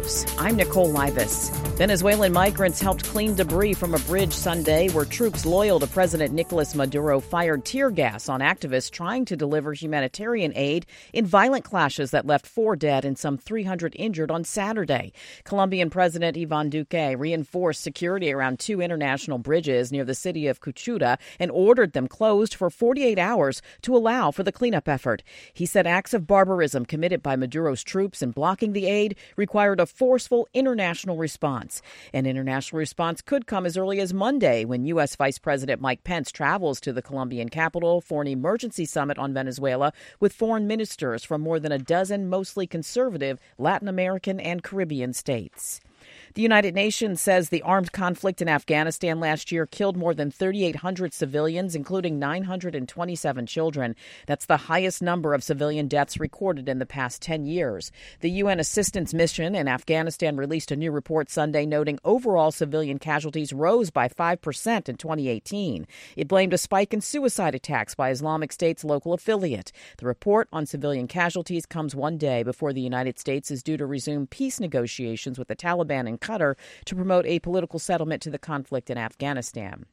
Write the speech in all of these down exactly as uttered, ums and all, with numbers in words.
News. I'm Nicole Livas. Venezuelan migrants helped clean debris from a bridge Sunday where troops loyal to President Nicolas Maduro fired tear gas on activists trying to deliver humanitarian aid in violent clashes that left four dead and some three hundred injured on Saturday. Colombian President Ivan Duque reinforced security around two international bridges near the city of Cucuta and ordered them closed for forty-eight hours to allow for the cleanup effort. He said acts of barbarism committed by Maduro's troops in blocking the aid required a forceful international response. An international response could come as early as Monday when U S. Vice President Mike Pence travels to the Colombian capital for an emergency summit on Venezuela with foreign ministers from more than a dozen mostly conservative Latin American and Caribbean states. The United Nations says the armed conflict in Afghanistan last year killed more than thirty-eight hundred civilians, including nine hundred twenty-seven children. That's the highest number of civilian deaths recorded in the past ten years. The U N Assistance Mission in Afghanistan released a new report Sunday noting overall civilian casualties rose by five percent in twenty eighteen. It blamed a spike in suicide attacks by Islamic State's local affiliate. The report on civilian casualties comes one day before the United States is due to resume peace negotiations with the Taliban and Qatar to promote a political settlement to the conflict in Afghanistan.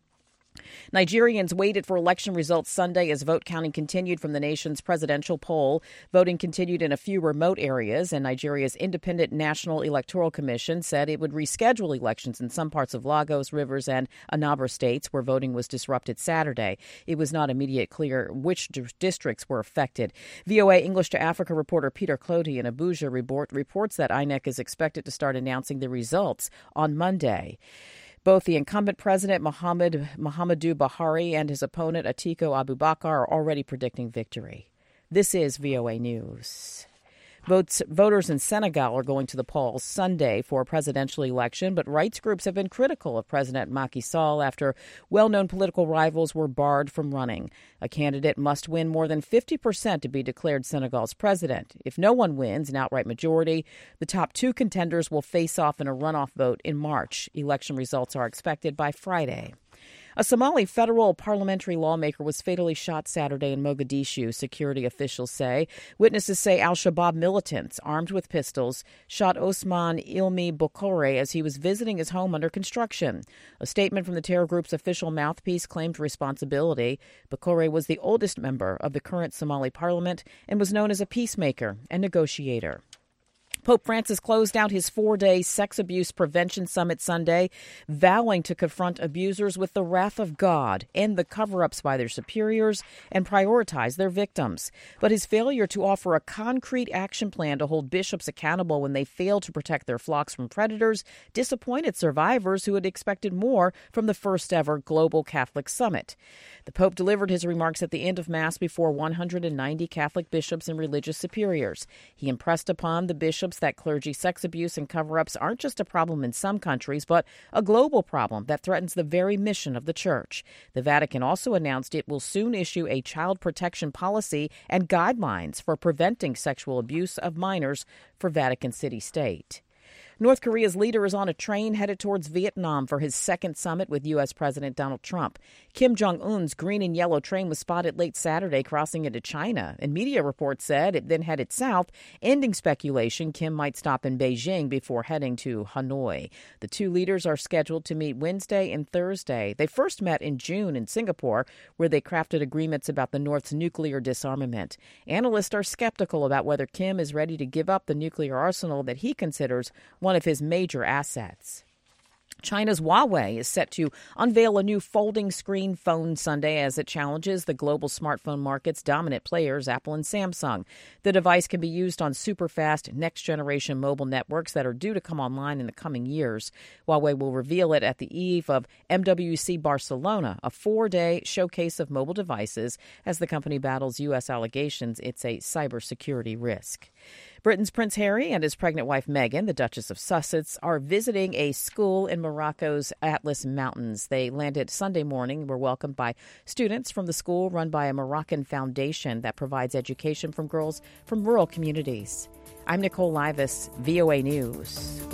Nigerians waited for election results Sunday as vote counting continued from the nation's presidential poll. Voting continued in a few remote areas, and Nigeria's Independent National Electoral Commission said it would reschedule elections in some parts of Lagos, Rivers, and Anambra states where voting was disrupted Saturday. It was not immediately clear which d- districts were affected. V O A English to Africa reporter Peter Clody in Abuja report, reports that I N E C is expected to start announcing the results on Monday. Both the incumbent president, Muhammad Muhammadu Buhari, and his opponent, Atiku Abubakar, are already predicting victory. This is V O A News. Votes, voters in Senegal are going to the polls Sunday for a presidential election, but rights groups have been critical of President Macky Sall after well-known political rivals were barred from running. A candidate must win more than fifty percent to be declared Senegal's president. If no one wins an outright majority, the top two contenders will face off in a runoff vote in March. Election results are expected by Friday. A Somali federal parliamentary lawmaker was fatally shot Saturday in Mogadishu, security officials say. Witnesses say al-Shabaab militants, armed with pistols, shot Osman Ilmi Bokore as he was visiting his home under construction. A statement from the terror group's official mouthpiece claimed responsibility. Bokore was the oldest member of the current Somali parliament and was known as a peacemaker and negotiator. Pope Francis closed out his four-day sex abuse prevention summit Sunday, vowing to confront abusers with the wrath of God, end the cover-ups by their superiors, and prioritize their victims. But his failure to offer a concrete action plan to hold bishops accountable when they fail to protect their flocks from predators disappointed survivors who had expected more from the first-ever global Catholic summit. The Pope delivered his remarks at the end of Mass before one hundred ninety Catholic bishops and religious superiors. He impressed upon the bishops that clergy sex abuse and cover-ups aren't just a problem in some countries, but a global problem that threatens the very mission of the Church. The Vatican also announced it will soon issue a child protection policy and guidelines for preventing sexual abuse of minors for Vatican City State. North Korea's leader is on a train headed towards Vietnam for his second summit with U S. President Donald Trump. Kim Jong-un's green and yellow train was spotted late Saturday crossing into China, and media reports said it then headed south, ending speculation Kim might stop in Beijing before heading to Hanoi. The two leaders are scheduled to meet Wednesday and Thursday. They first met in June in Singapore, where they crafted agreements about the North's nuclear disarmament. Analysts are skeptical about whether Kim is ready to give up the nuclear arsenal that he considers one of his major assets. China's Huawei is set to unveil a new folding screen phone Sunday as it challenges the global smartphone market's dominant players, Apple and Samsung. The device can be used on super-fast next-generation mobile networks that are due to come online in the coming years. Huawei will reveal it at the eve of M W C Barcelona, a four-day showcase of mobile devices, as the company battles U S allegations it's a cybersecurity risk. Britain's Prince Harry and his pregnant wife Meghan, the Duchess of Sussex, are visiting a school in Morocco's Atlas Mountains. They landed Sunday morning and were welcomed by students from the school run by a Moroccan foundation that provides education from girls from rural communities. I'm Nicole Livas, V O A News.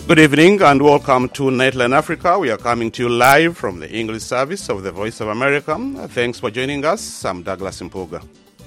Good evening and welcome to Nightline Africa. We are coming to you live from the English service of the Voice of America. Thanks for joining us. I'm Douglas Mpuga.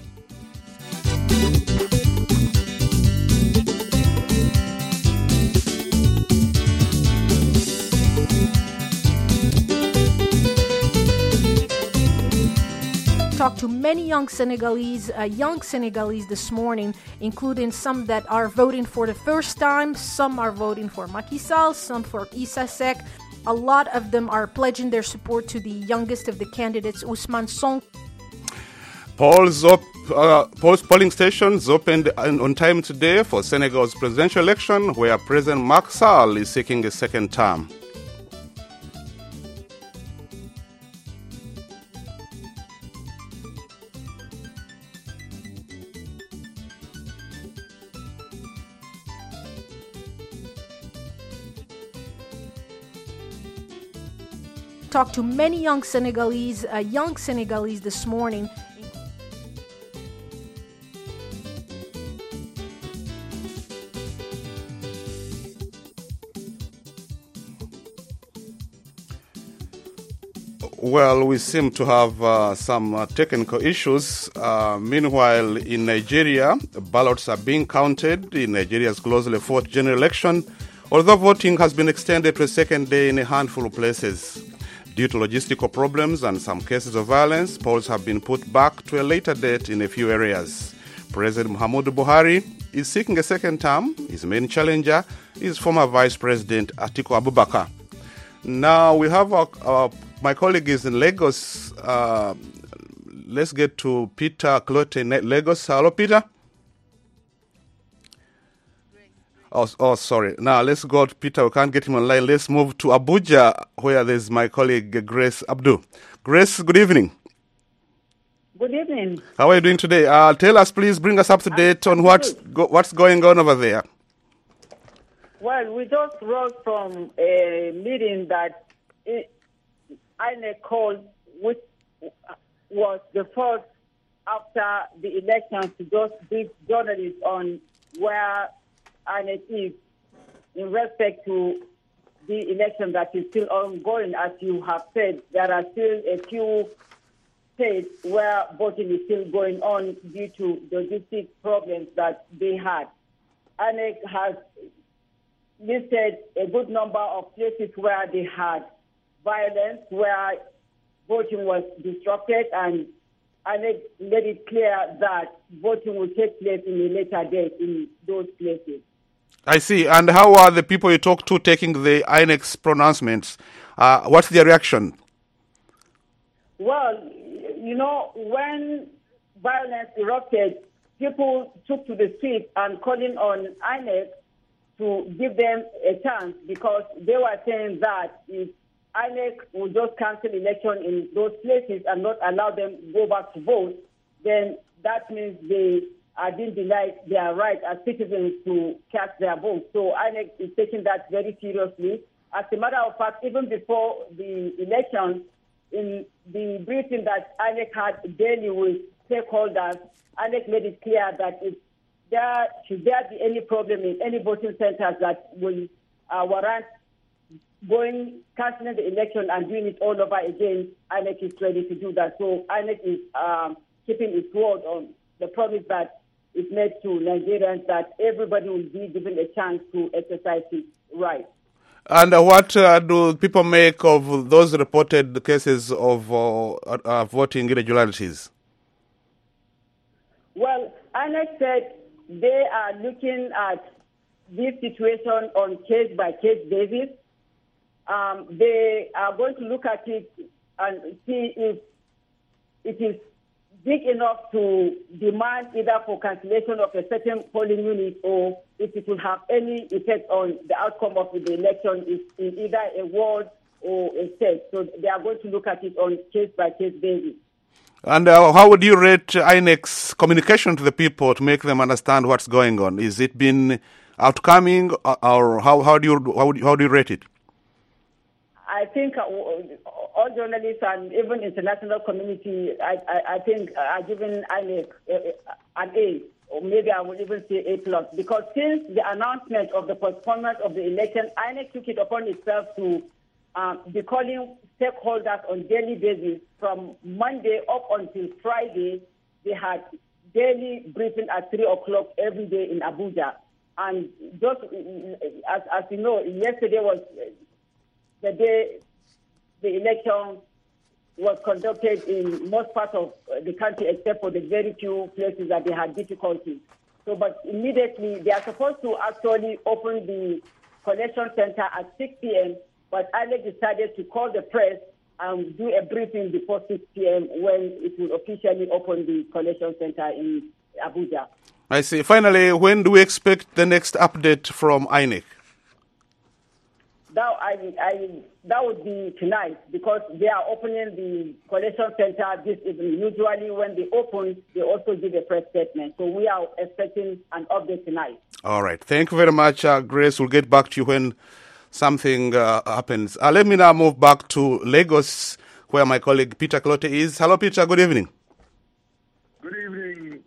Talked to many young Senegalese, uh, young Senegalese this morning, including some that are voting for the first time, some are voting for Macky Sall, some for Issa Seck. A lot of them are pledging their support to the youngest of the candidates, Ousmane Sonko. Polls, op- uh, polls polling stations opened on time today for Senegal's presidential election, where President Macky Sall is seeking a second term. Talked to many young Senegalese, uh, young Senegalese this morning. Well, we seem to have uh, some uh, technical issues. Uh, meanwhile, in Nigeria, ballots are being counted in Nigeria's closely fought general election, although voting has been extended to a second day in a handful of places. Due to logistical problems and some cases of violence, polls have been put back to a later date in a few areas. President Muhammadu Buhari is seeking a second term. His main challenger is former Vice President Atiku Abubakar. Now, we have our, our, my colleague is in Lagos. Uh, let's get to Peter Clote in Lagos. Hello, Peter. Oh, oh, sorry. Now, let's go to Peter. We can't get him online. Let's move to Abuja, where there's my colleague, Grace Abdu. Grace, good evening. Good evening. How are you doing today? Uh, tell us, please, bring us up to date on what's, go, what's going on over there. Well, we just rose from a meeting that I N E C called, which was the first after the election, to just brief journalists on where I N E C is in respect to the election that is still ongoing. As you have said, there are still a few states where voting is still going on due to logistic problems that they had. I N E C has listed a good number of places where they had violence, where voting was disrupted, and I N E C made it clear that voting will take place in a later date in those places. I see. And how are the people you talk to taking the I N E C pronouncements? Uh, what's their reaction? Well, you know, when violence erupted, people took to the streets and calling on I N E C to give them a chance, because they were saying that if I N E C would just cancel election in those places and not allow them to go back to vote, then that means they are being denied their right as citizens to cast their vote. So I N E C is taking that very seriously. As a matter of fact, even before the election, in the briefing that I N E C had daily with stakeholders, I N E C made it clear that if there should there be any problem in any voting centers that will uh, warrant going, cancelling the election and doing it all over again, I N E C is ready to do that. So I N E C is um, keeping its word on the promise that is made to Nigerians, that everybody will be given a chance to exercise his right. And uh, what uh, do people make of those reported cases of uh, uh, voting irregularities? Well, I N E C said they are looking at this situation on case-by-case basis. Um, they are going to look at it and see if it is big enough to demand either for cancellation of a certain polling unit, or if it will have any effect on the outcome of the election in either a ward or a state. So they are going to look at it on case-by-case basis. And uh, how would you rate I N E C's communication to the people to make them understand what's going on? Is it been outcoming, or how, how do you how, would, how do you rate it? I think uh, all journalists and even international community, I, I, I think, are giving I N E C an A, or maybe I would even say A plus, because since the announcement of the postponement of the election, I N E C took it upon itself to um, be calling stakeholders on daily basis from Monday up until Friday. They had daily briefing at three o'clock every day in Abuja. And just as, as you know, yesterday was the day the election was conducted in most parts of the country, except for the very few places that they had difficulties. So, but immediately they are supposed to actually open the collection center at six p.m., but I N E C decided to call the press and do a briefing before six p.m. when it will officially open the collection center in Abuja. I see. Finally, when do we expect the next update from I N E C? That, I, I, that would be tonight, because they are opening the collection center this evening. Usually when they open, they also give a press statement. So we are expecting an update tonight. All right. Thank you very much, uh, Grace. We'll get back to you when something uh, happens. Uh, let me now move back to Lagos, where my colleague Peter Clote is. Hello, Peter. Good evening. Good evening.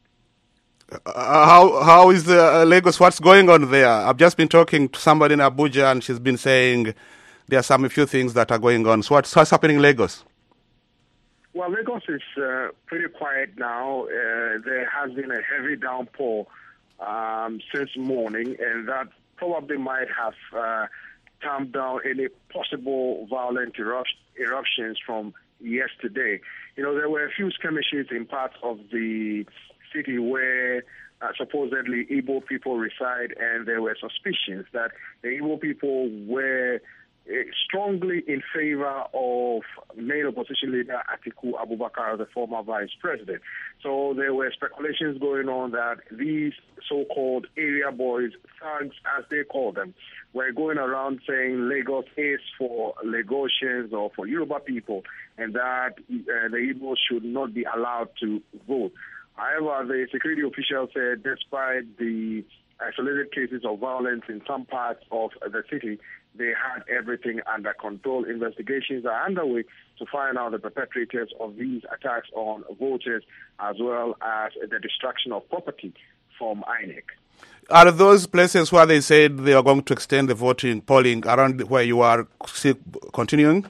Uh, how how is uh, Lagos? What's going on there? I've just been talking to somebody in Abuja, and she's been saying there are some a few things that are going on. So what's, what's happening in Lagos? Well, Lagos is uh, pretty quiet now. Uh, there has been a heavy downpour um, since morning, and that probably might have uh, tamped down any possible violent erupt- eruptions from yesterday. You know, there were a few skirmishes in parts of the city where uh, supposedly Igbo people reside, and there were suspicions that the Igbo people were uh, strongly in favor of main opposition leader Atiku Abubakar, the former vice president. So there were speculations going on that these so-called area boys, thugs as they call them, were going around saying Lagos is for Lagosians or for Yoruba people, and that uh, the Igbos should not be allowed to vote. However, the security official said despite the isolated cases of violence in some parts of the city, they had everything under control. Investigations are underway to find out the perpetrators of these attacks on voters, as well as the destruction of property from I N E C. Are those places where they said they are going to extend the voting polling around where you are continuing?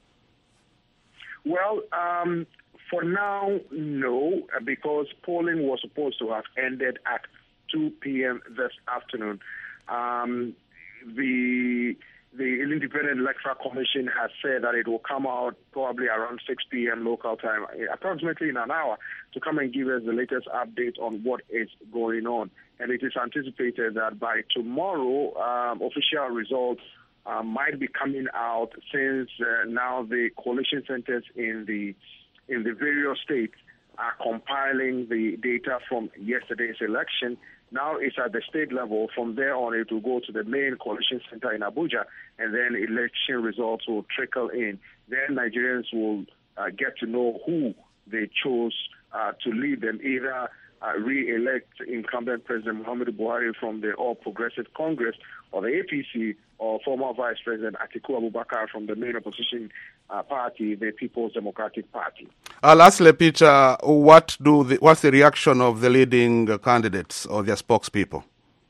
Well, um... for now, no, because polling was supposed to have ended at two p.m. this afternoon. Um, the the Independent Electoral Commission has said that it will come out probably around six p.m. local time, approximately in an hour, to come and give us the latest update on what is going on. And it is anticipated that by tomorrow, um, official results uh, might be coming out, since uh, now the coalition centers in the in the various states are compiling the data from yesterday's election. Now it's at the state level. From there on, it will go to the main coalition center in Abuja, and then election results will trickle in. Then Nigerians will uh, get to know who they chose uh, to lead them, either uh, re-elect incumbent President Muhammadu Buhari from the All Progressive Congress, or the A P C, or former Vice President Atiku Abubakar from the main opposition uh, party, the People's Democratic Party. Uh, lastly, Peter, what do the, what's the reaction of the leading uh, candidates or their spokespeople?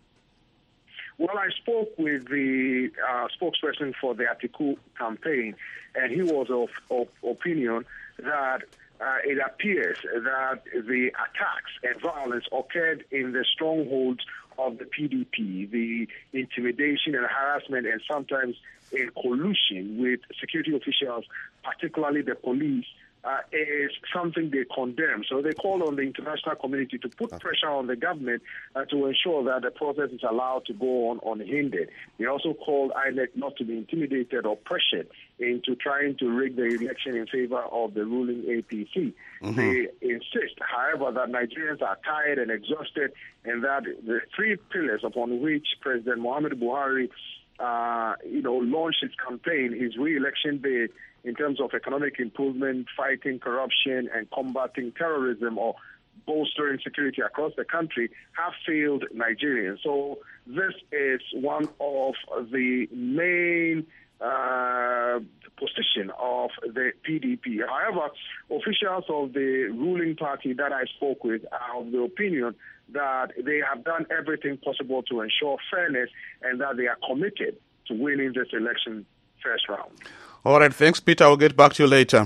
Well, I spoke with the uh, spokesperson for the Atiku campaign, and he was of, of opinion that uh, it appears that the attacks and violence occurred in the strongholds of the P D P, the intimidation and harassment, and sometimes in collusion with security officials, particularly the police, uh, is something they condemn. So they call on the international community to put pressure on the government uh, to ensure that the process is allowed to go on unhindered. They also called I N E C not to be intimidated or pressured into trying to rig the election in favor of the ruling A P C. Mm-hmm. They insist, however, that Nigerians are tired and exhausted, and that the three pillars upon which President Muhammadu Buhari uh, you know, launched his campaign, his re-election bid, in terms of economic improvement, fighting corruption, and combating terrorism, or bolstering security across the country, have failed Nigerians. So this is one of the main uh, position of the P D P. However, officials of the ruling party that I spoke with are of the opinion that they have done everything possible to ensure fairness and that they are committed to winning this election first round. All right, thanks, Peter. I'll get back to you later.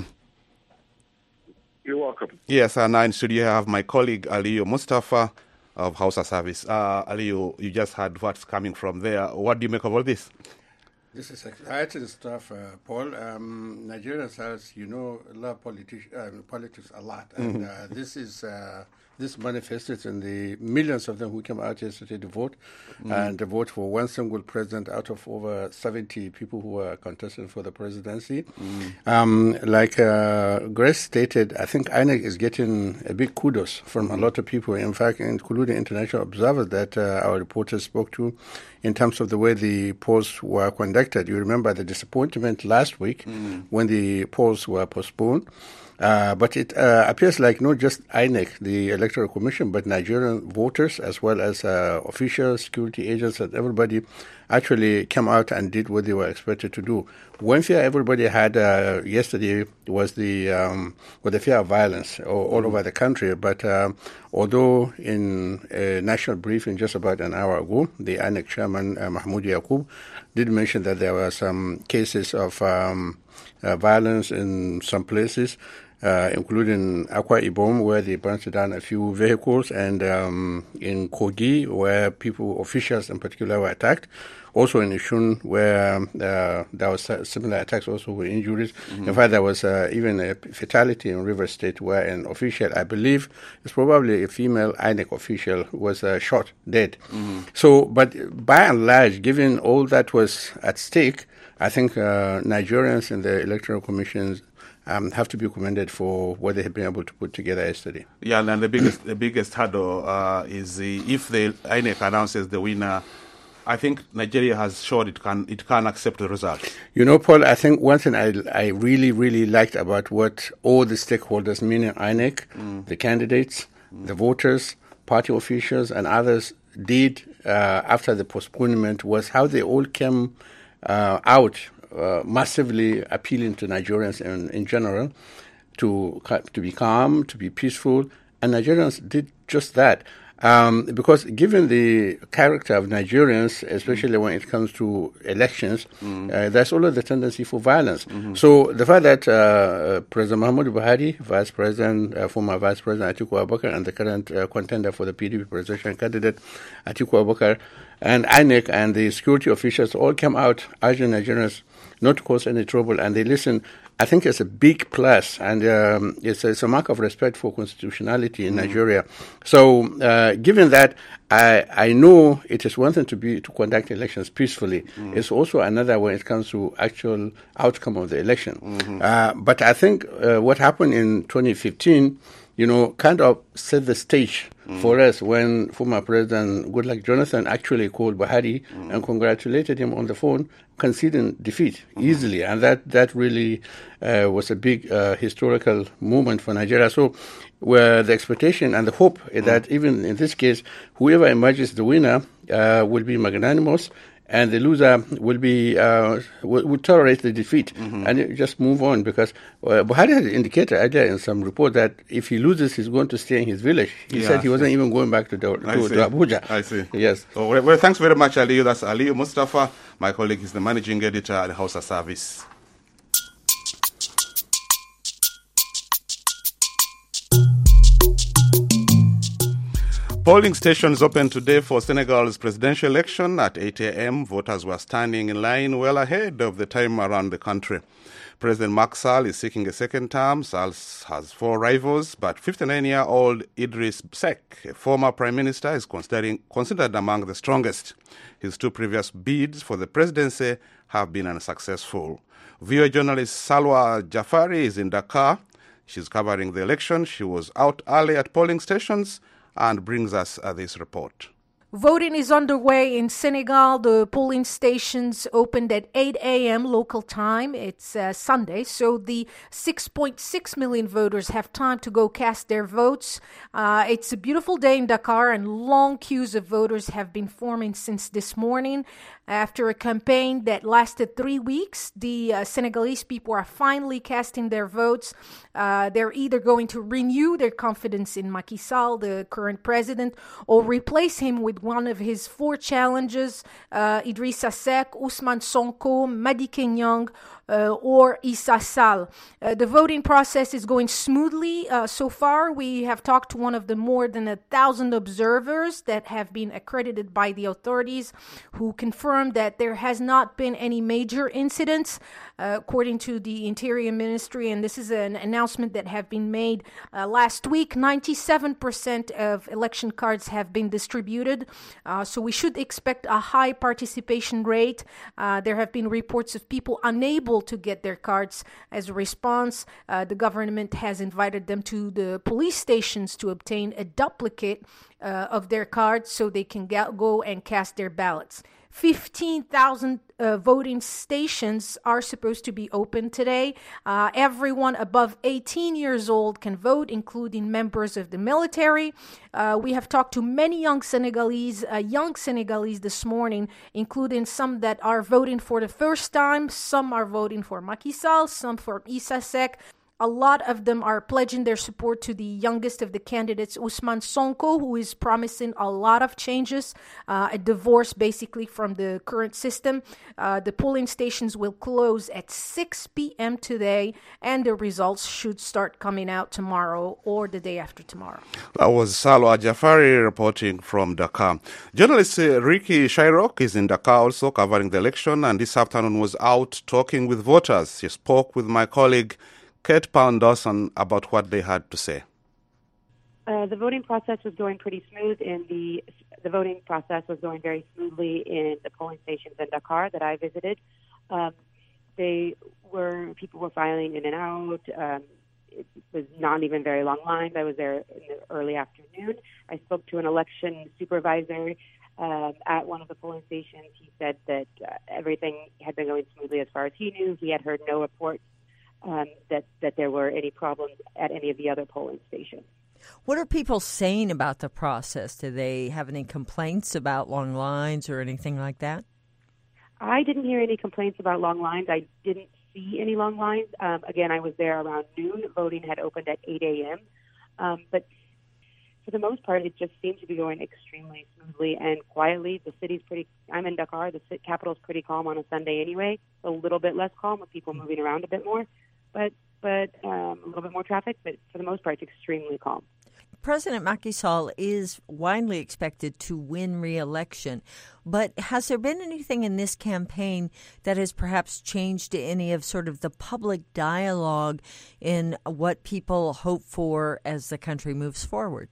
You're welcome. Yes, and now in studio I have my colleague Aliyu Mustafa of Hausa Service. Uh, Aliyu, you just heard what's coming from there. What do you make of all this? This is exciting stuff, uh, Paul. Um, Nigerians, as you know, love politi- uh, politics a lot, and mm-hmm. uh, this is uh, this manifested in the millions of them who came out yesterday to vote, mm-hmm. and to vote for one single president out of over seventy people who were contesting for the presidency. Mm-hmm. Um, like uh, Grace stated, I think I N E C is getting a big kudos from mm-hmm. a lot of people. In fact, including international observers that uh, our reporters spoke to, in terms of the way the polls were conducted. You remember the disappointment last week mm. when the polls were postponed. Uh, but it uh, appears like not just I N E C, the Electoral Commission, but Nigerian voters as well as uh, officials, security agents, and everybody actually came out and did what they were expected to do. One fear everybody had uh, yesterday was the um, was the fear of violence all, all mm. over the country. But uh, although in a national briefing just about an hour ago, the I N E C chairman, uh, Mahmoud Yaqub, did mention that there were some cases of um, uh, violence in some places, Uh, including Akwa Ibom, where they burnt down a few vehicles, and um, in Kogi, where people, officials in particular, were attacked. Also in Ishun, where uh, there was similar attacks, also with injuries. Mm-hmm. In fact, there was uh, even a fatality in River State, where an official, I believe, it's probably a female I N E C official, was uh, shot dead. Mm-hmm. So, but by and large, given all that was at stake, I think uh, Nigerians in the Electoral Commissions Um, have to be commended for what they have been able to put together yesterday. Yeah, and the biggest the biggest hurdle uh, is the, if the I N E C announces the winner, I think Nigeria has showed it can it can accept the result. You know, Paul, I think one thing I I really really liked about what all the stakeholders, meaning I N E C, mm. the candidates, mm. the voters, party officials, and others did uh, after the postponement was how they all came uh, out. Uh, massively appealing to Nigerians in, in general to to be calm, to be peaceful, and Nigerians did just that. Um, because given the character of Nigerians, especially mm. when it comes to elections, mm. uh, there's always the tendency for violence. Mm-hmm. So the fact that uh, President Muhammadu Buhari, Vice President, uh, former Vice President Atiku Abubakar, and the current uh, contender for the P D P presidential candidate Atiku Abubakar, and I N E C and the security officials all came out urging Nigerians not to cause any trouble, and they listen. I think it's a big plus, and um, it's, a, it's a mark of respect for constitutionality in mm. Nigeria. So, uh, given that, I I know it is one thing to be to conduct elections peacefully. Mm. It's also another when it comes to actual outcome of the election. Mm-hmm. Uh, but I think uh, what happened in twenty fifteen, you know, kind of set the stage mm. for us when former President Goodluck Jonathan actually called Buhari mm. and congratulated him on the phone, conceding defeat mm. easily. And that, that really uh, was a big uh, historical moment for Nigeria. So where the expectation and the hope is mm. that even in this case, whoever emerges the winner uh, will be magnanimous, and the loser will be uh, will, will tolerate the defeat mm-hmm. and just move on, because uh, Buhari had indicated earlier in some report that if he loses, he's going to stay in his village. He yeah, said he wasn't even going back to, the, to, to Abuja. I see. Yes. Oh, well, well, thanks very much, Aliyu. That's Aliyu Mustafa. My colleague is the managing editor at Hausa Service. Polling stations opened today for Senegal's presidential election at eight a.m. Voters were standing in line well ahead of the time around the country. President Macky Sall is seeking a second term. Sall has four rivals, but fifty-nine-year-old Idriss Seck, a former prime minister, is considered, considered among the strongest. His two previous bids for the presidency have been unsuccessful. V O A journalist Salwa Jafari is in Dakar. She's covering the election. She was out early at polling stations and brings us uh, this report. Voting is underway in Senegal. The polling stations opened at eight a.m. local time. It's uh, Sunday, so the six point six million voters have time to go cast their votes. Uh, it's a beautiful day in Dakar, and long queues of voters have been forming since this morning. After a campaign that lasted three weeks, the uh, Senegalese people are finally casting their votes. Uh, they're either going to renew their confidence in Macky Sall, the current president, or replace him with one of his four challengers, uh, Idrissa Seck, Ousmane Sonko, Madické Niang, uh, or Issa Sall. Uh, the voting process is going smoothly. Uh, so far, we have talked to one of the more than a thousand observers that have been accredited by the authorities, who confirmed that there has not been any major incidents, uh, according to the Interior Ministry, and this is an announcement that have been made uh, last week. ninety-seven percent of election cards have been distributed, uh, so we should expect a high participation rate. Uh, there have been reports of people unable to get their cards. As a response, uh, the government has invited them to the police stations to obtain a duplicate uh, of their cards so they can ga- go and cast their ballots. fifteen thousand uh, voting stations are supposed to be open today. Uh, everyone above eighteen years old can vote, including members of the military. Uh, we have talked to many young Senegalese, uh, young Senegalese this morning, including some that are voting for the first time. Some are voting for Macky Sall, some for Issa Seck. A lot of them are pledging their support to the youngest of the candidates, Ousmane Sonko, who is promising a lot of changes, uh, a divorce basically from the current system. Uh, the polling stations will close at six p.m. today, and the results should start coming out tomorrow or the day after tomorrow. That was Salwa Jafari reporting from Dakar. Journalist uh, Ricky Shairok is in Dakar also covering the election, and this afternoon was out talking with voters. He spoke with my colleague Kate Pound-Dawson about what they had to say. Uh, the voting process was going pretty smooth. In the the voting process was going very smoothly in the polling stations in Dakar that I visited. Um, they were people were filing in and out. Um, it was not even very long lines. I was there in the early afternoon. I spoke to an election supervisor um, at one of the polling stations. He said that uh, everything had been going smoothly as far as he knew. He had heard no reports Um, that, that there were any problems at any of the other polling stations. What are people saying about the process? Do they have any complaints about long lines or anything like that? I didn't hear any complaints about long lines. I didn't see any long lines. Um, again, I was there around noon. Voting had opened at eight a.m. Um, but for the most part, it just seemed to be going extremely smoothly and quietly. The city's pretty, I'm in Dakar, the capital's pretty calm on a Sunday anyway. A little bit less calm with people moving around a bit more. But but um, a little bit more traffic, but for the most part, it's extremely calm. President Macky Sall is widely expected to win re-election, but has there been anything in this campaign that has perhaps changed any of sort of the public dialogue in what people hope for as the country moves forward?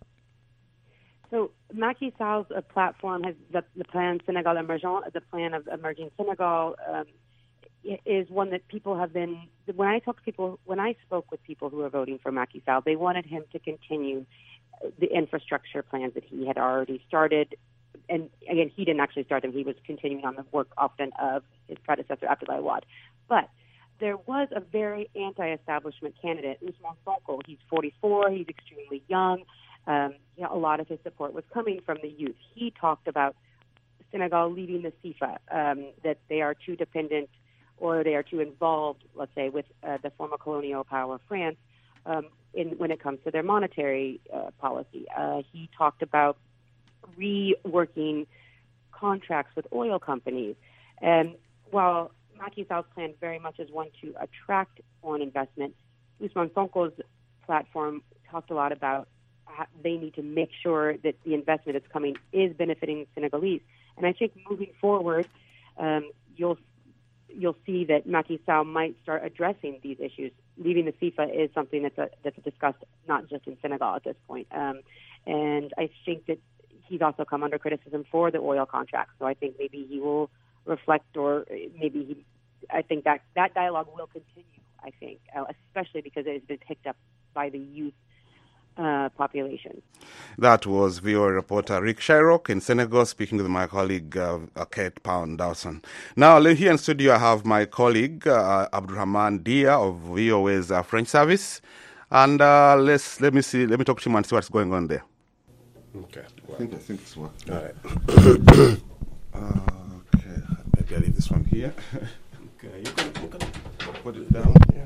So Macky Sall's uh, platform has the, the plan Sénégal Emergent, the plan of emerging Senegal, um, is one that people have been, when I talk to people, when I spoke with people who are voting for Macky Sall, they wanted him to continue the infrastructure plans that he had already started. And again, he didn't actually start them. He was continuing on the work often of his predecessor, Abdoulaye Wade. But there was a very anti-establishment candidate, Ousmane Sonko. He's forty-four. He's extremely young. Um, you know, a lot of his support was coming from the youth. He talked about Senegal leaving the C I F A, um, that they are too dependent or they are too involved, let's say, with uh, the former colonial power, France, um, in, when it comes to their monetary uh, policy. Uh, he talked about reworking contracts with oil companies. And while Macky Sall's plan very much is one to attract foreign investment, Ousmane Sonko's platform talked a lot about how they need to make sure that the investment that's coming is benefiting Senegalese. And I think moving forward, um, you'll you'll see that Macky Sall might start addressing these issues. Leaving the C I F A is something that's a, that's discussed not just in Senegal at this point. Um, and I think that he's also come under criticism for the oil contracts. So I think maybe he will reflect, or maybe he, I think that that dialogue will continue, I think, uh, especially because it has been picked up by the youth Uh, population. That was V O A reporter Rick Shairok in Senegal speaking with my colleague uh, Kate Pound-Dawson. Now here in studio I have my colleague uh, Abdurrahman Dia of V O A's uh, French service, and uh, let's let me see let me talk to him and see what's going on there. Okay. I think I think it's working. All right. uh, okay. Okay, I leave this one here. Okay, you can, you can put it down here.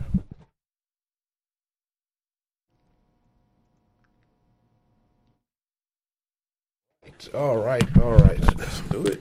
All right, all right, let's do it.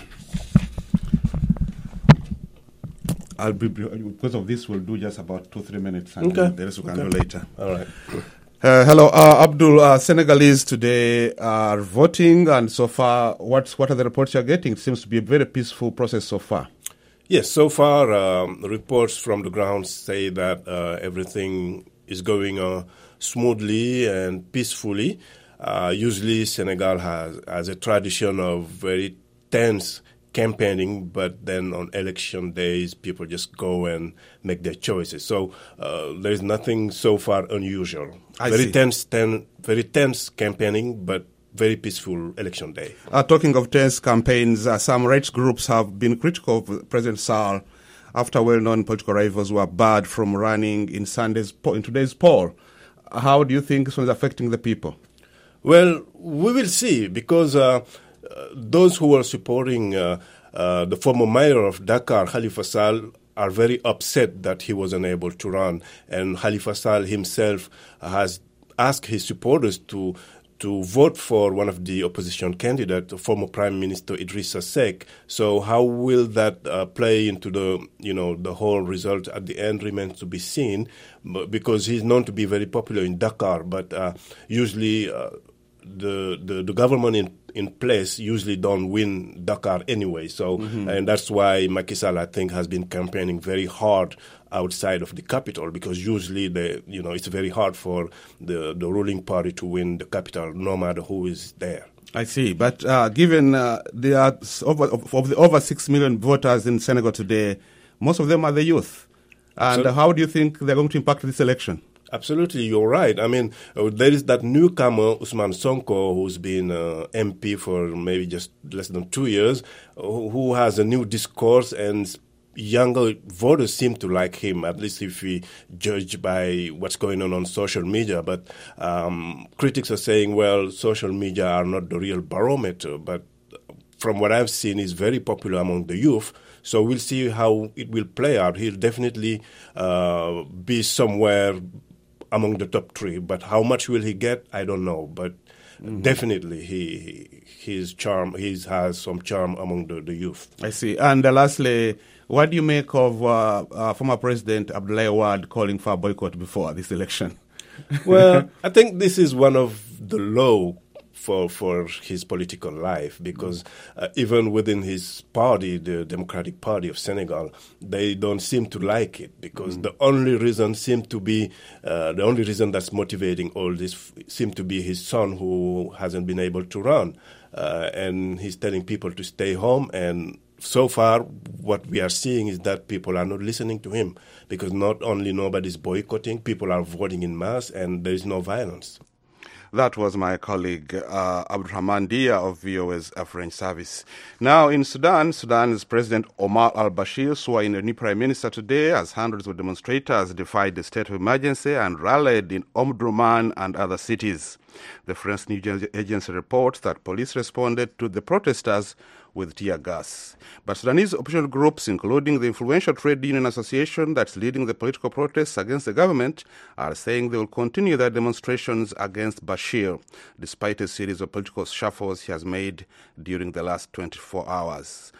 I'll be, because of this, we'll do just about two, three minutes, and Okay. the rest we can Okay. do later. All right. Uh, hello, uh, Abdul. Uh, Senegalese today are voting, and so far, what what are the reports you're getting? It seems to be a very peaceful process so far. Yes, so far, um, the reports from the ground say that uh, everything is going uh, smoothly and peacefully. Uh, usually, Senegal has, has a tradition of very tense campaigning, but then on election days, people just go and make their choices. So uh, there is nothing so far unusual. I very see. tense, ten, very tense campaigning, but very peaceful election day. Uh, talking of tense campaigns, uh, some rights groups have been critical of President Sall after well-known political rivals were barred from running in Sunday's po- in today's poll. How do you think this one is affecting the people? Well, we will see, because uh, uh, those who are supporting uh, uh, the former mayor of Dakar, Khalifa Sall, are very upset that he was unable to run. And Khalifa Sall himself has asked his supporters to to vote for one of the opposition candidates, former Prime Minister Idrissa Seck. So how will that uh, play into the, you know, the whole result at the end remains to be seen, but because he's known to be very popular in Dakar, but uh, usually uh, the, the the government in in place usually don't win Dakar anyway. So Mm-hmm. and that's why Macky Sall, I think, has been campaigning very hard outside of the capital, because usually the you know it's very hard for the the ruling party to win the capital, no matter who is there. I see, but uh, given uh, there are s- over of, of the over six million voters in Senegal today, most of them are the youth. And So- how do you think they're going to impact this election? Absolutely, you're right. I mean, uh, there is that newcomer, Usman Sonko, who's been uh, M P for maybe just less than two years, who who has a new discourse, and younger voters seem to like him, at least if we judge by what's going on on social media. But um, critics are saying, well, social media are not the real barometer, but from what I've seen, he's very popular among the youth. So we'll see how it will play out. He'll definitely uh, be somewhere among the top three, but how much will he get? I don't know. But mm-hmm. definitely, he his charm, he has some charm among the, the youth. I see. And uh, lastly, what do you make of uh, uh, former President Abdoulaye Wade calling for a boycott before this election? Well, I think this is one of the low for for his political life, because uh, even within his party, the Democratic Party of Senegal, they don't seem to like it, because mm. the only reason seem to be uh, the only reason that's motivating all this f- seem to be his son, who hasn't been able to run, uh, and he's telling people to stay home. And so far, what we are seeing is that people are not listening to him, because not only nobody's boycotting, people are voting in mass, and there is no violence. That was my colleague uh, Abdurrahman Dia of V O A's French service. Now in Sudan, Sudan's President Omar al-Bashir swore in a new prime minister today as hundreds of demonstrators defied the state of emergency and rallied in Omdurman and other cities. The French news agency reports that police responded to the protesters with tear gas. But Sudanese opposition groups, including the influential trade union association that's leading the political protests against the government, are saying they will continue their demonstrations against Bashir, despite a series of political shuffles he has made during the last twenty-four hours.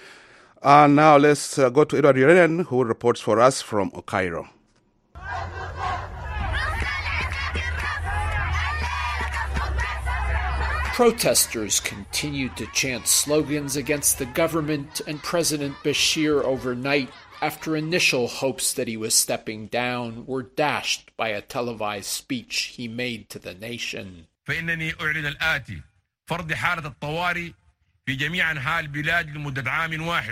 And now let's uh, go to Edward Yerenen, who reports for us from Cairo. Protesters continued to chant slogans against the government and President Bashir overnight after initial hopes that he was stepping down were dashed by a televised speech he made to the nation. فإنني أعلن الآتي فرض حالة الطوارئ في جميع أنحاء البلاد لمدة عام واحد.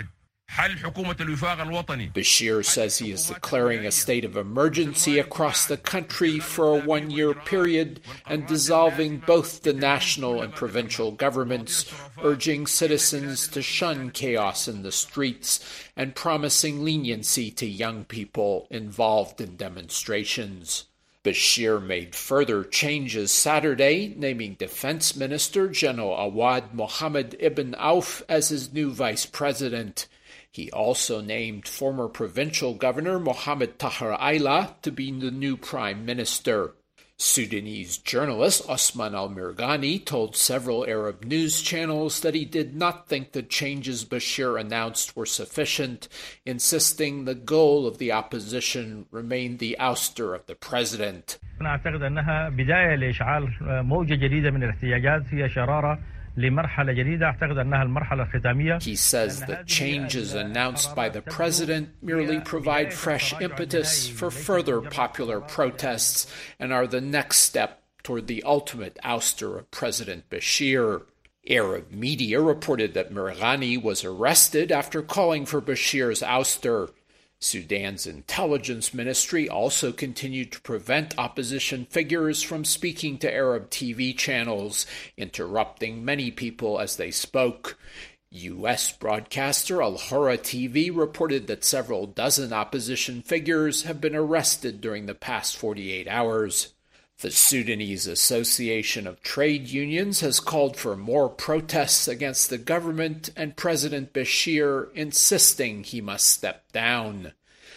Bashir says he is declaring a state of emergency across the country for a one-year period and dissolving both the national and provincial governments, urging citizens to shun chaos in the streets and promising leniency to young people involved in demonstrations. Bashir made further changes Saturday, naming Defense Minister General Awad Mohammed Ibn Auf as his new vice president. He also named former provincial governor Mohamed Tahir Ayla to be the new prime minister. Sudanese journalist Osman al-Mirghani told several Arab news channels that he did not think the changes Bashir announced were sufficient, insisting the goal of the opposition remained the ouster of the president. أعتقد أنها بداية لإشعال موجة جديدة من الاحتجاجات فيها شرارة لمرحلة جديدة أعتقد أنها المرحلة الختامية. He says the changes announced by the president merely provide fresh impetus for further popular protests and are the next step toward the ultimate ouster of President Bashir. Arab media reported that Mirghani was arrested after calling for Bashir's ouster. Sudan's intelligence ministry also continued to prevent opposition figures from speaking to Arab T V channels, interrupting many people as they spoke. U S broadcaster Al Hurra T V reported that several dozen opposition figures have been arrested during the past forty-eight hours. The Sudanese Association of Trade Unions has called for more protests against the government and President Bashir, insisting he must step down.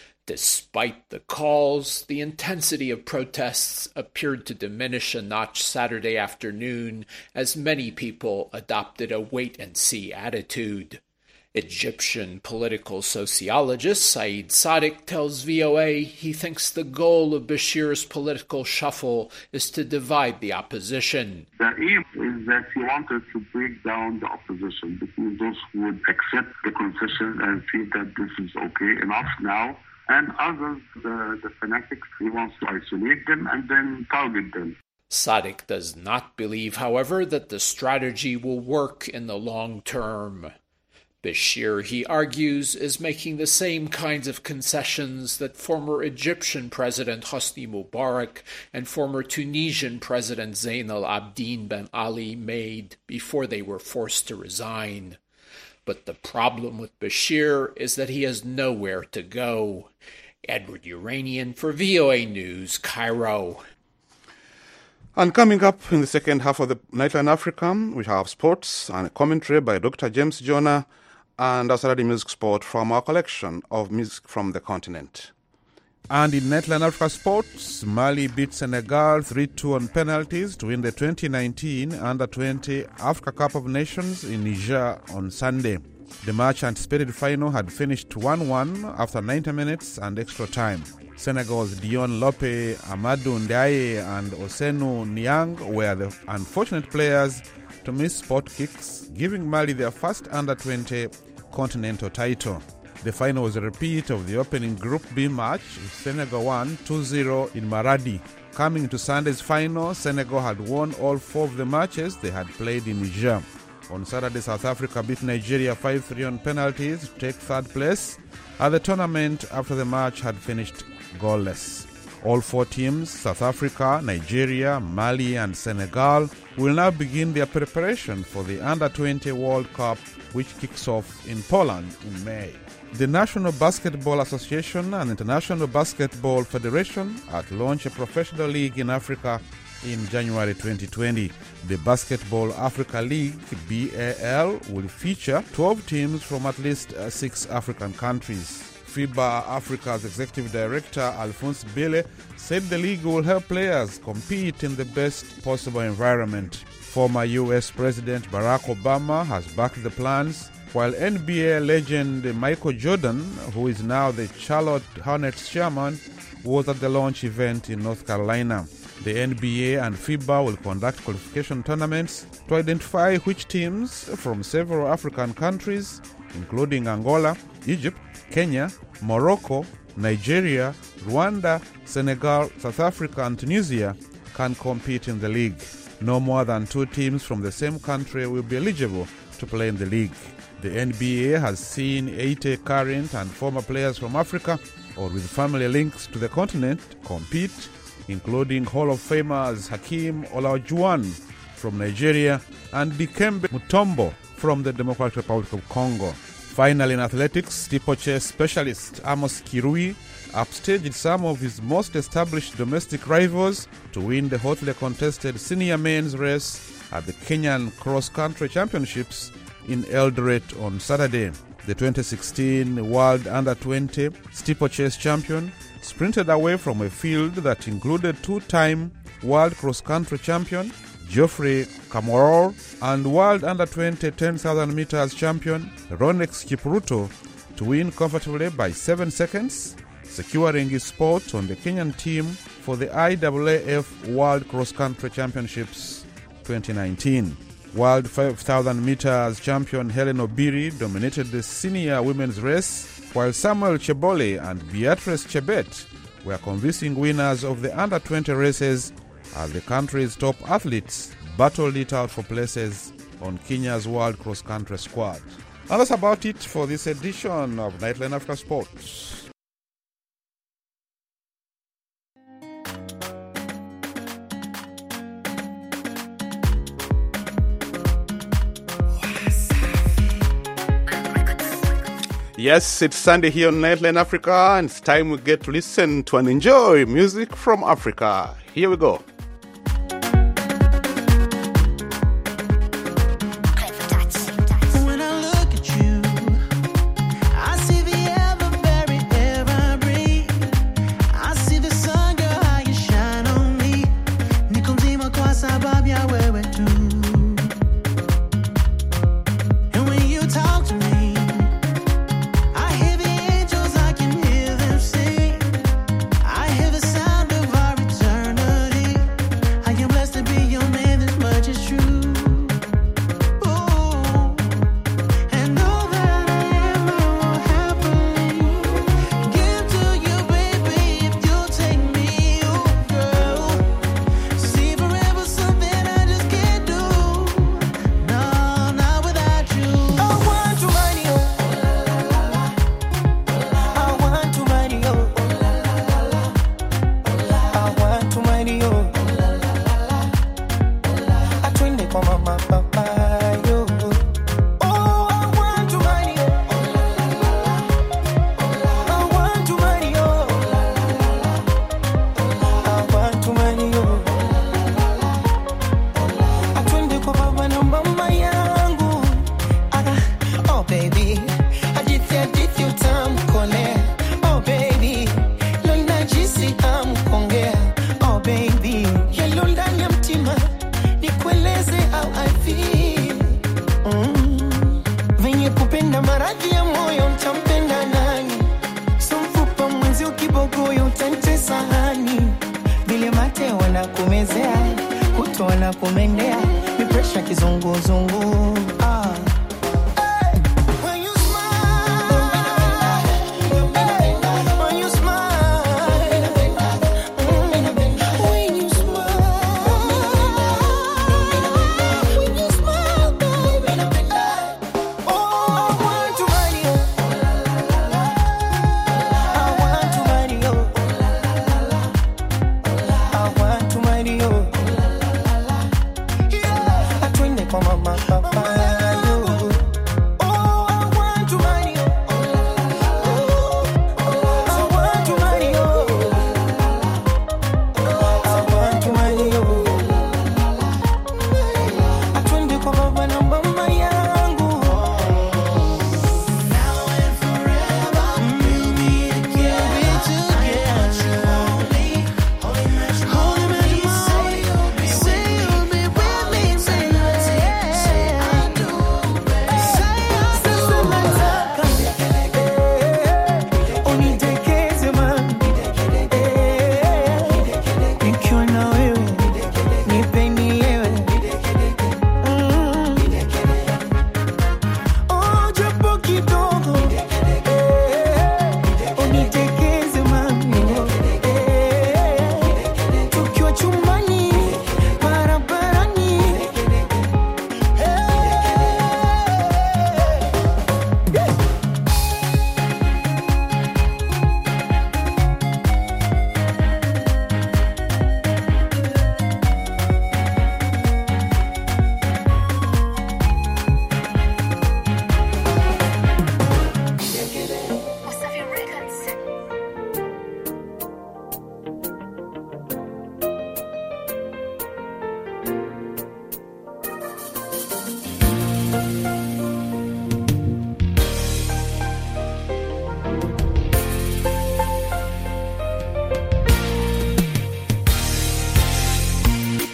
Despite the calls, the intensity of protests appeared to diminish a notch Saturday afternoon as many people adopted a wait-and-see attitude. Egyptian political sociologist Saeed Sadiq tells V O A he thinks the goal of Bashir's political shuffle is to divide the opposition. The aim is that he wanted to break down the opposition between those who would accept the concession and see that this is okay enough now, and others, the, the fanatics, he wants to isolate them and then target them. Sadiq does not believe, however, that the strategy will work in the long term. Bashir, he argues, is making the same kinds of concessions that former Egyptian President Hosni Mubarak and former Tunisian President Zain al-Abidine Ben Ali made before they were forced to resign. But the problem with Bashir is that he has nowhere to go. Edward Uranian for V O A News, Cairo. And coming up in the second half of the Nightline Africa, we have sports and a commentary by Doctor James Jonah, and a Saturday music spot from our collection of music from the continent. And in Nightline Africa sports, Mali beat Senegal three two on penalties to win the twenty nineteen Under twenty Africa Cup of Nations in Niger on Sunday. The much-anticipated final had finished one one after ninety minutes and extra time. Senegal's Dion Lope, Amadou Ndiaye and Osenu Niang were the unfortunate players to miss spot kicks, giving Mali their first Under twenty continental title. The final was a repeat of the opening Group B match, with Senegal won two zero in Maradi. Coming to Sunday's final, Senegal had won all four of the matches they had played in Niger. On Saturday, South Africa beat Nigeria five three on penalties to take third place at the tournament after the match had finished goalless. All four teams, South Africa, Nigeria, Mali and Senegal, will now begin their preparation for the Under twenty World Cup, which kicks off in Poland in May. The National Basketball Association and International Basketball Federation had launched a professional league in Africa in January twenty twenty. The Basketball Africa League, B A L, will feature twelve teams from at least uh, six African countries. FIBA Africa's Executive Director, Alphonse Bele, said the league will help players compete in the best possible environment. Former U S President Barack Obama has backed the plans, while N B A legend Michael Jordan, who is now the Charlotte Hornets chairman, was at the launch event in North Carolina. The N B A and FIBA will conduct qualification tournaments to identify which teams from several African countries, including Angola, Egypt, Kenya, Morocco, Nigeria, Rwanda, Senegal, South Africa, and Tunisia, can compete in the league. No more than two teams from the same country will be eligible to play in the league. The N B A has seen eighty current and former players from Africa or with family links to the continent compete, including Hall of Famers Hakeem Olajuwon from Nigeria and Dikembe Mutombo from the Democratic Republic of Congo. Finally, in athletics, steeplechase specialist Amos Kirui upstaged some of his most established domestic rivals to win the hotly contested senior men's race at the Kenyan Cross Country Championships in Eldoret on Saturday. the twenty sixteen World Under twenty steeplechase champion, sprinted away from a field that included two-time World Cross-Country champion Geoffrey Kamworor and World Under twenty ten thousand meters champion Ronex Kipruto to win comfortably by seven seconds, securing his spot on the Kenyan team for the I A A F World Cross-Country Championships twenty nineteen. World five thousand meters champion Helen Obiri dominated the senior women's race, while Samuel Chebole and Beatrice Chebet were convincing winners of the under twenty races as the country's top athletes battled it out for places on Kenya's World Cross-Country squad. And that's about it for this edition of Nightline Africa Sports. Yes, it's Sunday here on Nightline Africa, and it's time we get to listen to and enjoy music from Africa. Here we go. Mama, papa.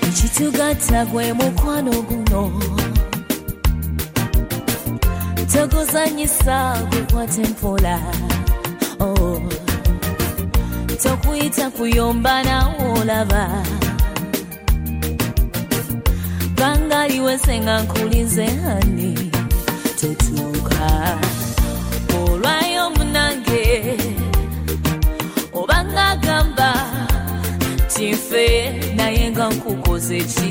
ekitugatta gwe mukwano guno toguzanyisa gukwate mpola oh. Tokuyita kuyomba nawo olaba bangaliwe senga nkulize hani totuuka olwayo munange obanga gamba tinfe naye nga nkukoze ki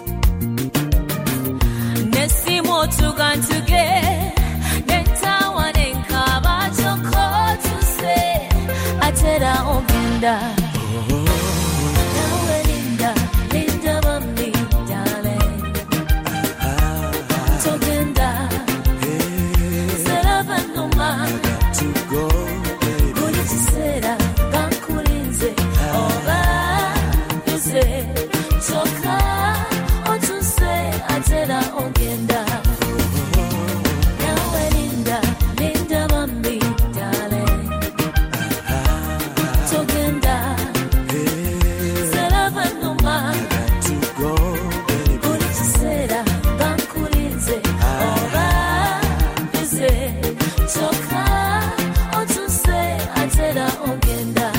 nesimu otuga ntuge nentawa nenkaba kyokko tuse atera ogenda nawe linda linda bambi darling togenda serava numa buli kiseera gankulinze oba nze kyokka otuse atera ogenda nawe linda linda bambi darling togenda serava numa buli kiseera gankulinze oba nze kyokka otuse atera ogenda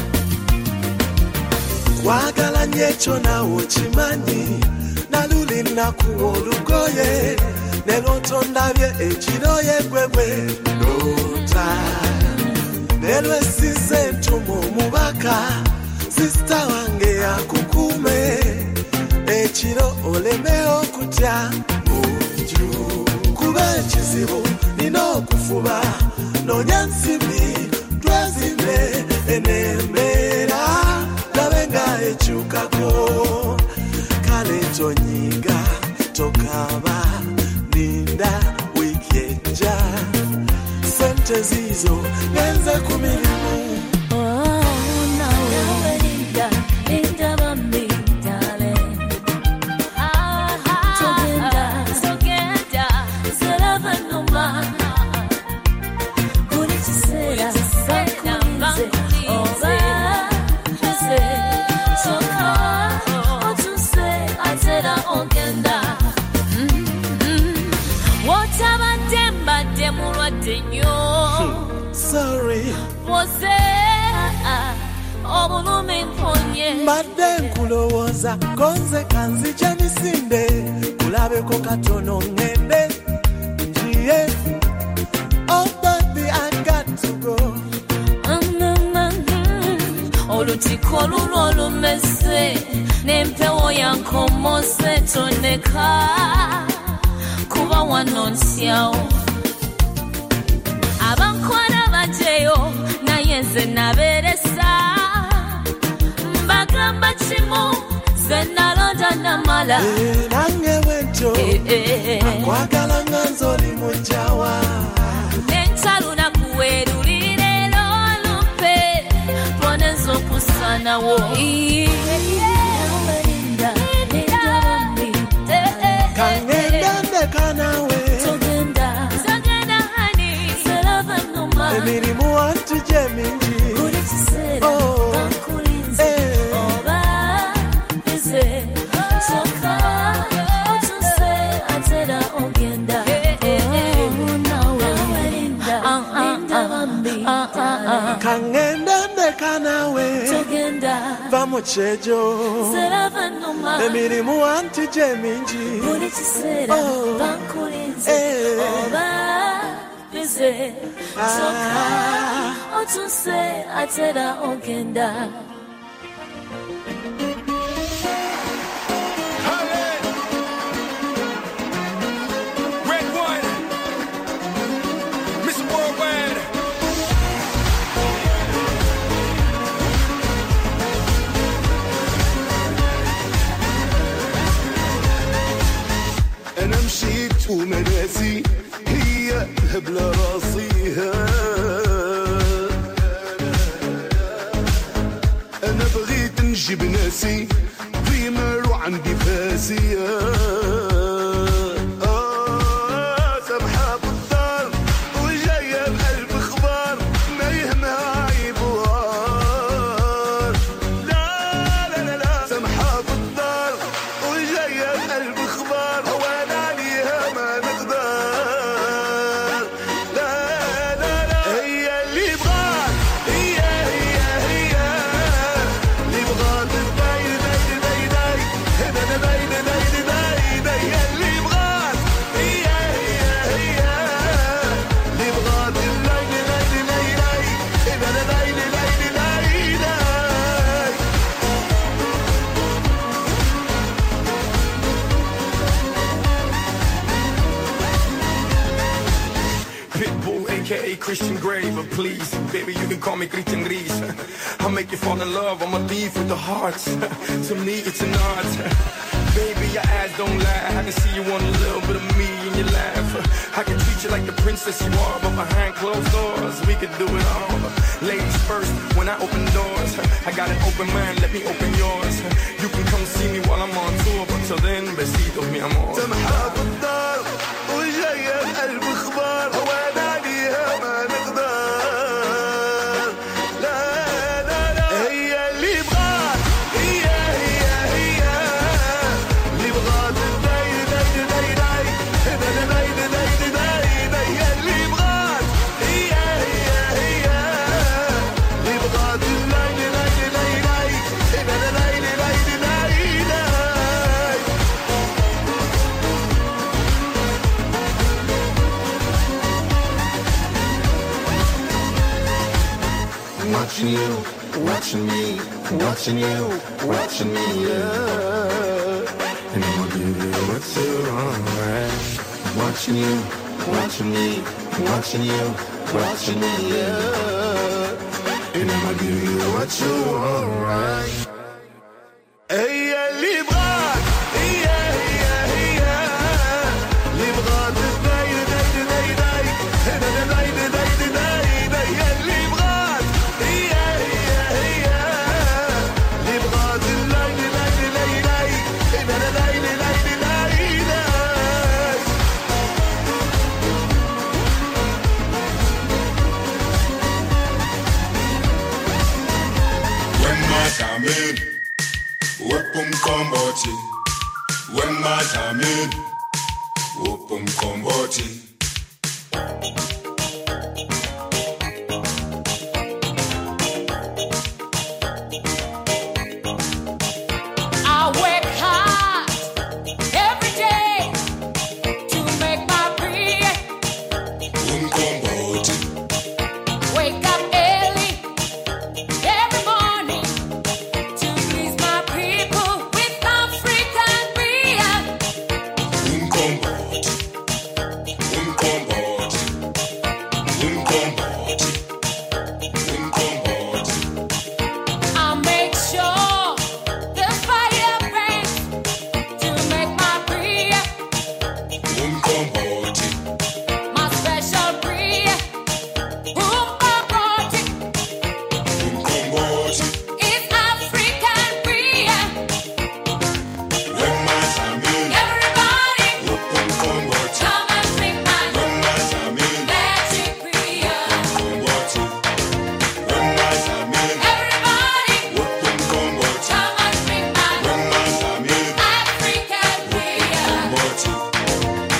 wagala nnyo ekyo nawe okimanyi naluli nakuwa olugoye ne lwotondabye ekiroye gwegwe loota ne lwesize entumu omubaka sisita wange yakukuume ekiro oleme okutya munju kuba ekizibu nina okufuba noonya nsimbi twezimbe enembeera labe nga ekyukako kale tonyiga tokaba linda wiiki ejja sente zizo ngenze ku mirimu nawe linda linda bambi darling togenda togenda serava numa buli kiseera gankulinze oba nze kyokka otuse atera ogenda wotabadde mbadde mulwadde nnyo sorry wose obulumi mponye mbadde nkulowooza konze kanzija misinde kulabeko katono ngende njiye oh baby I got to go olutiko luno olumese n'empewo yankomose toneka kuba wano nsyawo abankwala bajeyo naye nze nabeeresa mbagamba kimu ze nalonda namala nange bwentyo akwagala nga nzoli mujjawa nentaluna kuwerulire lolumpe boneza okusanawo kangenda ndeka nawe togenda togenda hani serava numa emirimu wantu gye mingi buli kiseera gankulinze oba nze kyokka otuse atera ogenda nawe linda bambi kangenda ndeka nawe togenda va mu kyejo serava numa emirimu wantu gye mingi buli kiseera gankulinze oba nze kyokka otuse atera ogenda أنا مشيت ومناسي هي هبلة راسيها أنا بغيت نجيب ناسي ديما روح عندي فاسية آه سامحة بالدار وجاية بقلب أخبار ما يهمها عيبوها لا لا لا لا سامحة بالدار Christian Grey, but please, baby, you can call me Christian Gris. I'll make you fall in love, I'm a thief with the hearts. To me, it's an art. Baby, your eyes don't lie. I can see you want a little bit of me in your laugh. I can treat you like the princess you are, but behind closed doors, we could do it all. Ladies first, when I open doors, I got an open mind, let me open yours. You can come see me while I'm on tour, but till then, besitos, mi amor. تمحى بالدار وجاي القلب اخبار وانا ليها ما نقدر. لا لا لا هي اللي بغات، هي هي هي اللي بغات داي داي داي داي داي داي داي داي داي هي اللي بغات، هي هي هي اللي بغات داي داي داي داي داي داي داي داي Watching you, watching me, watching you, watching me, yeah. And I'ma give you what's alright. Watching you, watching me, watching you, watching me, yeah. And I'ma give you what you want, right. هي اللي بغات، هي هي هي اللي بغات داي داي داي داي داي داي داي داي داي هي اللي بغات، هي هي هي اللي بغات داي داي داي داي داي داي داي داي. When my time in, whoopum komboti. When my time in, whoopum komboti. I work hard every day to make my bread. Wake up early every morning to please my people with African bread. I make sure the fire burns to make my bread. My special bread, umqombothi. It's African bread. Everybody, come and drink my magic bread. Everybody, come and drink my African bread.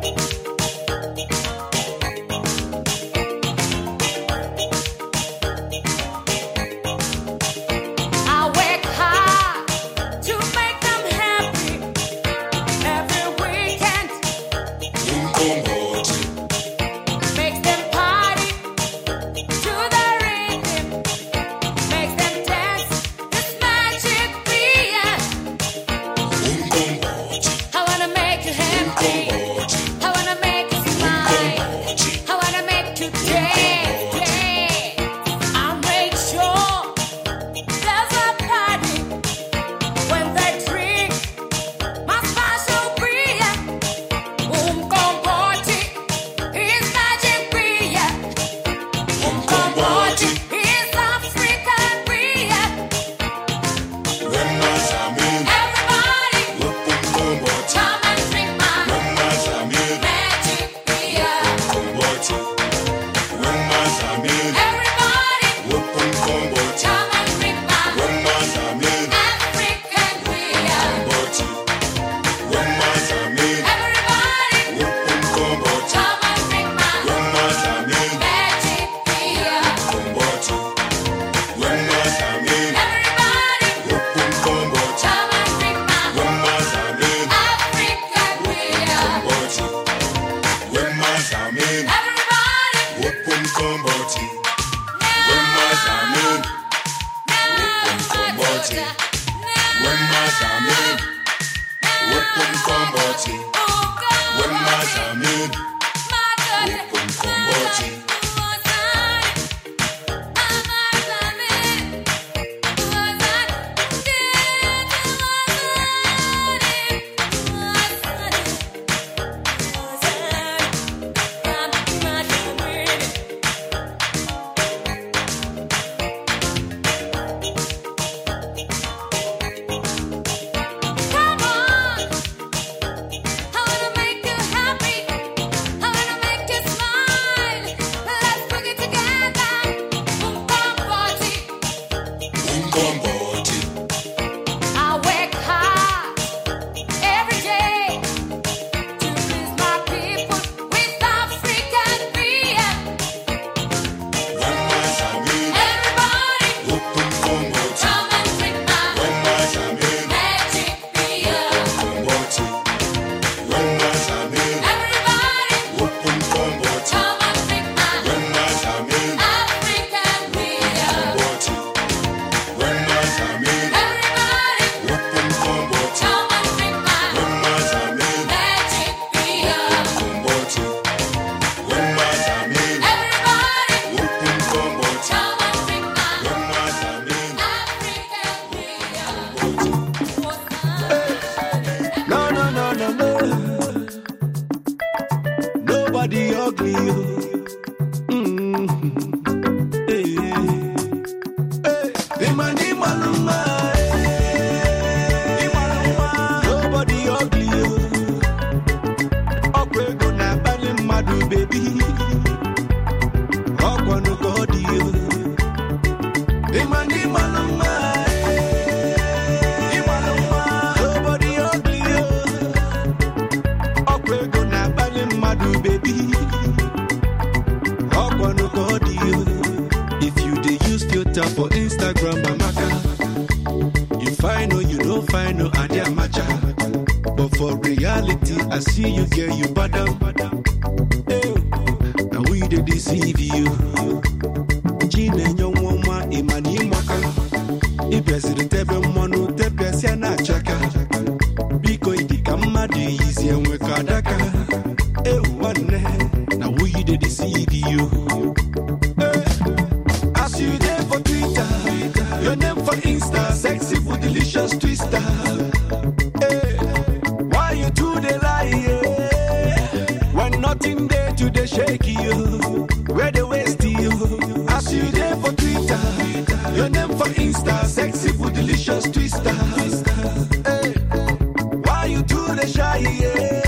I work hard to make them happy every weekend. Makes them party to the rhythm. Makes them dance this magic beat. I wanna make you happy. I wanna make you smile. I wanna make you dance. I make sure there's a party when they drink my special bread. Umqombothi is magic bread. Umqombothi is African bread. Everybody, come and drink my magic bread. Everybody, come and drink my African bread. Everybody, come and drink my magic bread. Everybody, come and drink my African bread. Everybody, Whoopum komboti. When my time in, komboti. When my time in, whoopum komboti. When my time in, whoopum komboti. I know I am macha. But for reality, I see you, girl, you badam. Hey, now we they deceive you. Jine nyo mwa imani mwaka. Ibezi de tebe mwanu tebe siana chaka. Biko idika madi izi enwe kadaka. Hey, one, now we they deceive you. Hey, as you there for Twitter, your name for Insta, sexy for delicious twister. Hey, why you do the lie? Yeah? When nothing there to the shake you, where the waste you? As you there for Twitter, your name for Insta, sexy for delicious twister. Hey, why you do the shy? Yeah?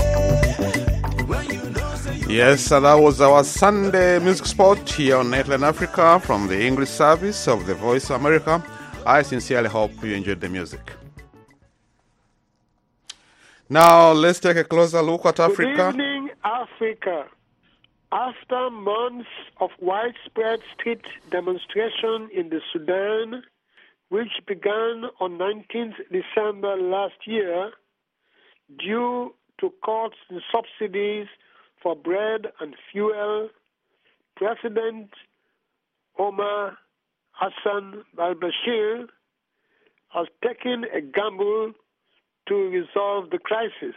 Yes, so that was our Sunday music spot here on Nightline Africa from the English service of the Voice of America. I sincerely hope you enjoyed the music. Now, let's take a closer look at Africa. Good evening, Africa. After months of widespread street demonstration in the Sudan, which began on nineteenth December last year, due to cuts in subsidies for bread and fuel, President Omar Hassan al-Bashir has taken a gamble to resolve the crisis.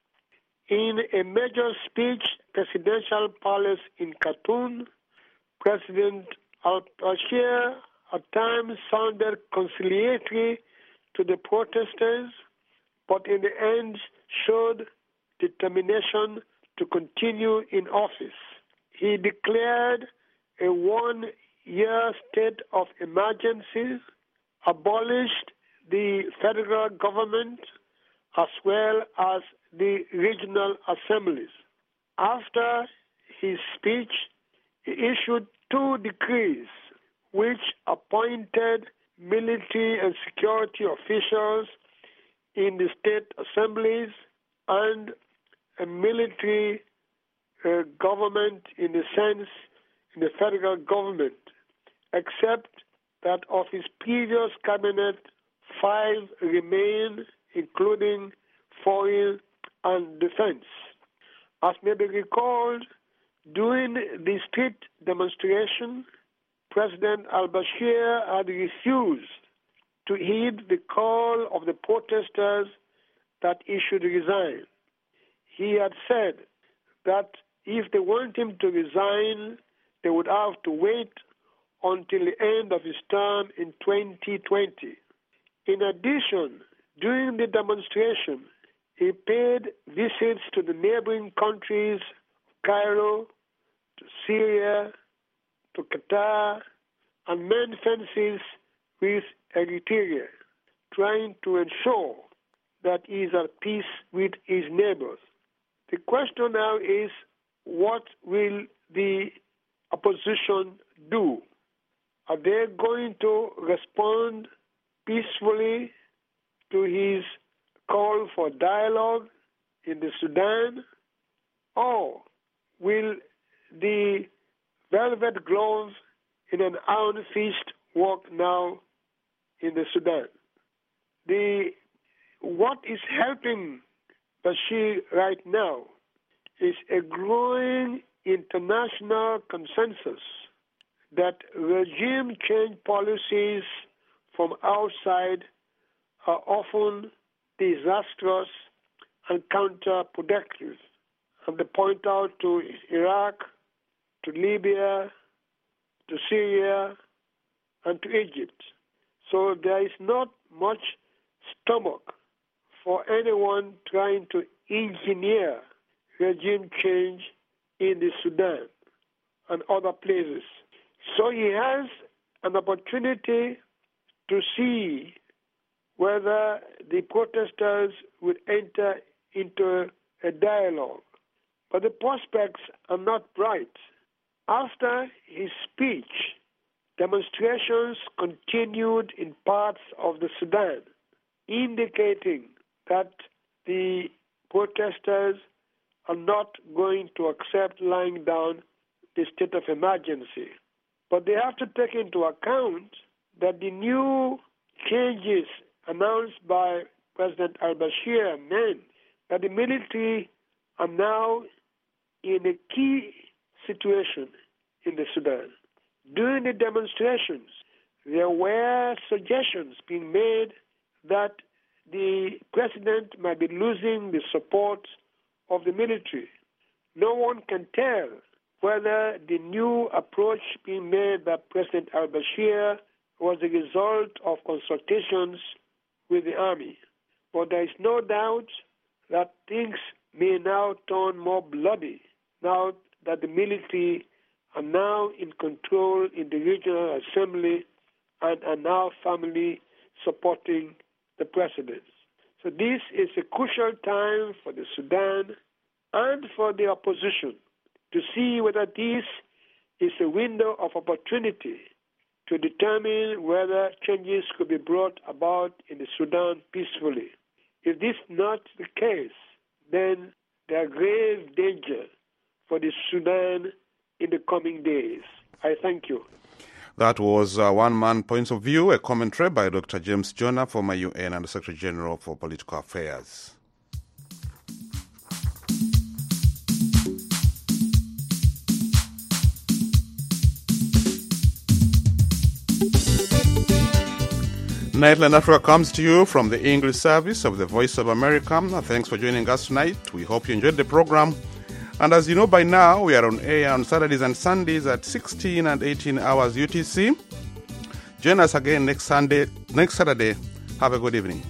In a major speech, Presidential Palace in Khartoum, President al-Bashir at times sounded conciliatory to the protesters, but in the end showed determination to continue in office. He declared a one-year state of emergency, abolished the federal government, as well as the regional assemblies. After his speech, he issued two decrees which appointed military and security officials in the state assemblies and a military uh, government in the sense in the federal government, except that of his previous cabinet, five remain, including foreign and defense. As may be recalled, during the street demonstration, President al-Bashir had refused to heed the call of the protesters that he should resign. He had said that if they want him to resign, they would have to wait until the end of his term in twenty twenty. In addition, during the demonstration, he paid visits to the neighboring countries, Cairo, to Syria, to Qatar, and manned fences with Eritrea, trying to ensure that he is at peace with his neighbors. The question now is, what will the opposition do? Are they going to respond peacefully to his call for dialogue in the Sudan? Or will the velvet glove in an iron fist work now in the Sudan? The, what is helping Bashir right now is a growing international consensus that regime change policies from outside are often disastrous and counterproductive. And they point out to Iraq, to Libya, to Syria, and to Egypt. So there is not much stomach for anyone trying to engineer regime change in the Sudan and other places. So he has an opportunity to see whether the protesters would enter into a dialogue. But the prospects are not bright. After his speech, demonstrations continued in parts of the Sudan, indicating that the protesters are not going to accept lying down the state of emergency. But they have to take into account that the new changes announced by President al-Bashir meant that the military are now in a key situation in the Sudan. During the demonstrations, there were suggestions being made that the president might be losing the support of the military. No one can tell whether the new approach being made by President al-Bashir was a result of consultations with the army. But there is no doubt that things may now turn more bloody now that the military are now in control in the regional assembly and are now firmly supporting the president. So this is a crucial time for the Sudan and for the opposition to see whether this is a window of opportunity to determine whether changes could be brought about in the Sudan peacefully. If this is not the case, then there are grave danger for the Sudan in the coming days. I thank you. That was uh, One Man Points of View, a commentary by Doctor James Jonah, former U N and Secretary General for Political Affairs. Nightline Africa comes to you from the English service of the Voice of America. Thanks for joining us tonight. We hope you enjoyed the program. And as you know by now, we are on air on Saturdays and Sundays at sixteen and eighteen hours U T C. Join us again next Sunday, next Saturday. Have a good evening.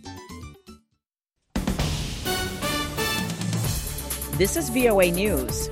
This is V O A News.